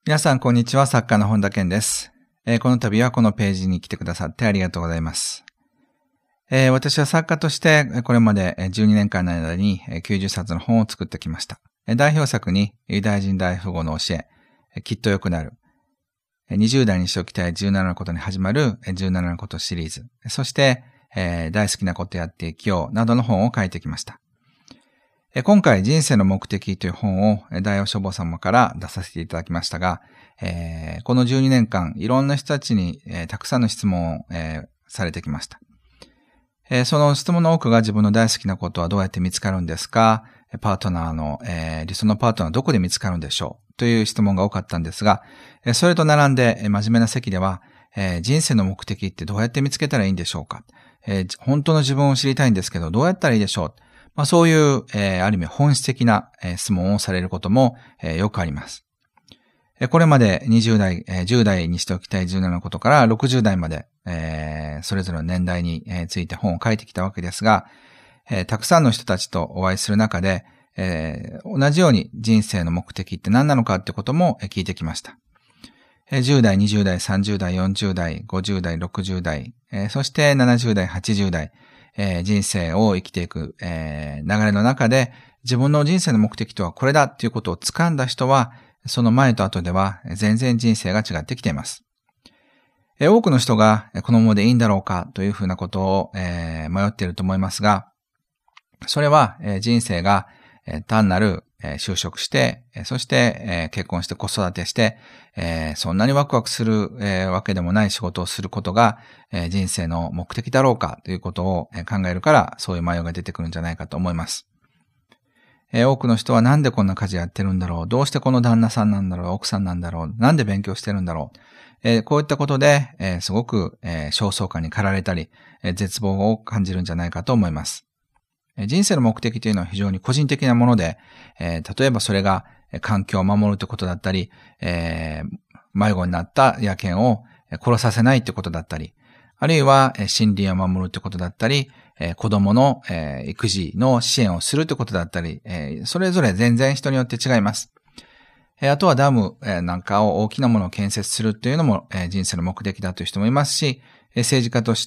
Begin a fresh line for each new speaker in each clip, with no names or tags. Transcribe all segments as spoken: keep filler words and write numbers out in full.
皆さんこんにちは、作家の本田健です、えー、この度はこのページに来てくださってありがとうございます、えー、私は作家としてこれまでじゅうにねんかんの間にきゅうじゅっさつの本を作ってきました。代表作にユダヤ人大富豪の教え、きっと良くなる、にじゅう代にしておきたいじゅうななのことに始まるじゅうななのことシリーズ、そして、えー、大好きなことやっていきようなどの本を書いてきました。今回人生の目的という本を大王書房様から出させていただきましたが、えー、このじゅうにねんかんいろんな人たちに、えー、たくさんの質問を、えー、されてきました、えー。その質問の多くが自分の大好きなことはどうやって見つかるんですか？パートナーの、えー、理想のパートナーはどこで見つかるんでしょうという質問が多かったんですが、それと並んで真面目な席では、えー、人生の目的ってどうやって見つけたらいいんでしょうか？えー、本当の自分を知りたいんですけどどうやったらいいでしょう？まあ、そういう、えー、ある意味本質的な、えー、質問をされることも、えー、よくあります。えー、これまでにじゅう代、えー、じゅう代にしておきたいじゅうななのことからろくじゅう代まで、えー、それぞれの年代に、えー、ついて本を書いてきたわけですが、えー、たくさんの人たちとお会いする中で、えー、同じように人生の目的って何なのかってことも聞いてきました。じゅう代、にじゅう代、さんじゅう代、よんじゅう代、ごじゅう代、ろくじゅう代、えー、そしてななじゅう代、はちじゅう代、えー、人生を生きていく、えー、流れの中で自分の人生の目的とはこれだっていうことを掴んだ人は、その前と後では全然人生が違ってきています。えー、多くの人がこのままでいいんだろうかというふうなことを、えー、迷っていると思いますが、それは、えー、人生が、えー、単なるえー、就職して、そして、えー、結婚して子育てして、えー、そんなにワクワクする、えー、わけでもない仕事をすることが、えー、人生の目的だろうかということを考えるから、そういう迷いが出てくるんじゃないかと思います。えー、多くの人はなんでこんな家事やってるんだろう、どうしてこの旦那さんなんだろう、奥さんなんだろう、なんで勉強してるんだろう、えー、こういったことで、えー、すごく、えー、焦燥感に駆られたり、えー、絶望を感じるんじゃないかと思います。人生の目的というのは非常に個人的なもので、えー、例えばそれが環境を守るということだったり、えー、迷子になった野犬を殺させないということだったり、あるいは森林を守るということだったり、子供の育児の支援をするということだったり、それぞれ全然人によって違います。あとはダムなんかを大きなものを建設するというのも人生の目的だという人もいますし、政治家として、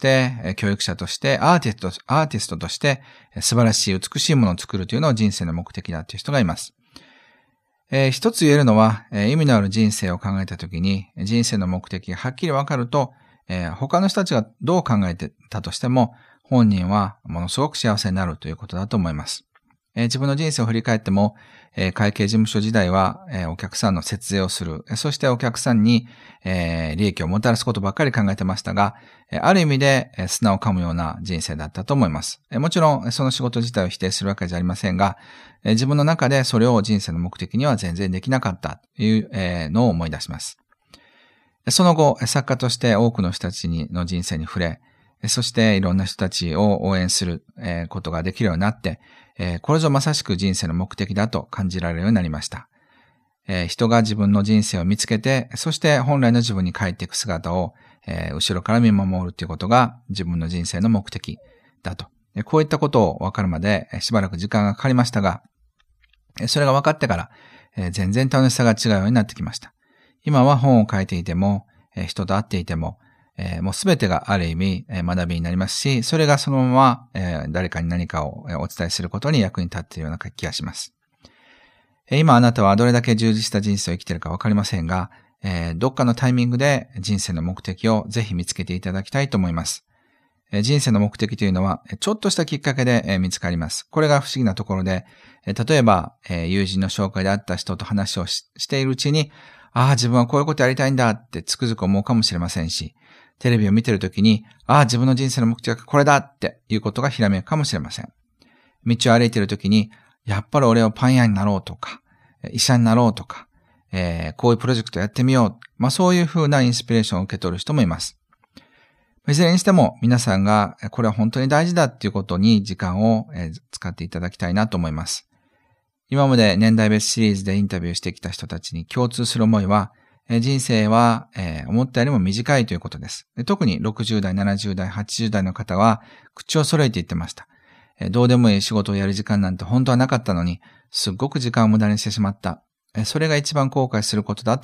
教育者として、アーティスト、アーティストとして、素晴らしい美しいものを作るというのを人生の目的だという人がいます。えー、一つ言えるのは、意味のある人生を考えたときに、人生の目的がはっきりわかると、えー、他の人たちがどう考えてたとしても、本人はものすごく幸せになるということだと思います。えー、自分の人生を振り返っても、えー、会計事務所時代は、えー、お客さんの節税をする、そしてお客さんに、えー、利益をもたらすことばっかり考えてましたが、えー、ある意味で、えー、砂を噛むような人生だったと思います。えー、もちろんその仕事自体を否定するわけじゃありませんが、えー、自分の中でそれを人生の目的には全然できなかったという、えー、のを思い出します。その後、作家として多くの人たちの人生に触れ、そしていろんな人たちを応援することができるようになって、これぞまさしく人生の目的だと感じられるようになりました。人が自分の人生を見つけて、そして本来の自分に帰っていく姿を後ろから見守るということが自分の人生の目的だと。こういったことを分かるまでしばらく時間がかかりましたが、それが分かってから全然楽しさが違うようになってきました。今は本を書いていても、人と会っていても、えー、もうすべてがある意味、えー、学びになりますし、それがそのまま、えー、誰かに何かをお伝えすることに役に立っているような気がします。えー、今あなたはどれだけ充実した人生を生きているかわかりませんが、えー、どっかのタイミングで人生の目的をぜひ見つけていただきたいと思います。えー、人生の目的というのは、ちょっとしたきっかけで、えー、見つかります。これが不思議なところで、えー、例えば、えー、友人の紹介であった人と話を し, しているうちに、ああ、自分はこういうことやりたいんだってつくづく思うかもしれませんし、テレビを見ているときに、ああ、自分の人生の目的はこれだっていうことがひらめくかもしれません。道を歩いているときに、やっぱり俺はパン屋になろうとか、医者になろうとか、えー、こういうプロジェクトやってみよう。まあそういうふうなインスピレーションを受け取る人もいます。いずれにしても皆さんがこれは本当に大事だっていうことに時間を使っていただきたいなと思います。今まで年代別シリーズでインタビューしてきた人たちに共通する思いは、人生は思ったよりも短いということです。特にろくじゅう代、ななじゅう代、はちじゅう代の方は口を揃えて言ってました。どうでもいい仕事をやる時間なんて本当はなかったのに、すっごく時間を無駄にしてしまった。それが一番後悔することだと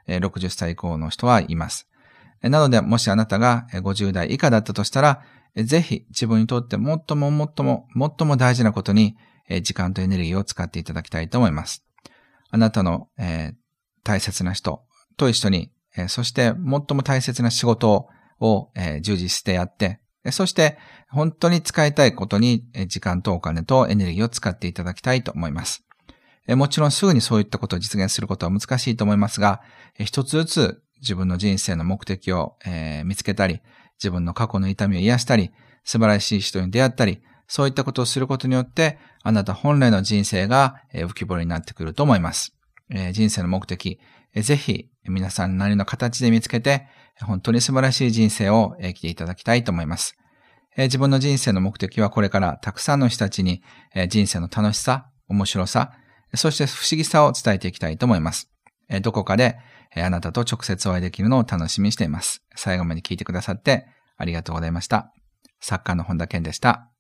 ろくじゅっさい以降の人はいます。なので、もしあなたがごじゅう代以下だったとしたら、ぜひ自分にとって最も最も最も大事なことに時間とエネルギーを使っていただきたいと思います。あなたの、えー、大切な人と一緒に、えー、そして最も大切な仕事を、えー、充実してやって、そして本当に使いたいことに時間とお金とエネルギーを使っていただきたいと思います。えー、もちろんすぐにそういったことを実現することは難しいと思いますが、えー、一つずつ自分の人生の目的を、えー、見つけたり、自分の過去の痛みを癒したり、素晴らしい人に出会ったり、そういったことをすることによって、あなた本来の人生が浮き彫りになってくると思います。えー、人生の目的、えー、ぜひ皆さんなりの形で見つけて、本当に素晴らしい人生を生きていただきたいと思います。えー、自分の人生の目的はこれからたくさんの人たちに、えー、人生の楽しさ、面白さ、そして不思議さを伝えていきたいと思います。えー、どこかで、えー、あなたと直接お会いできるのを楽しみにしています。最後まで聞いてくださってありがとうございました。作家の本田健でした。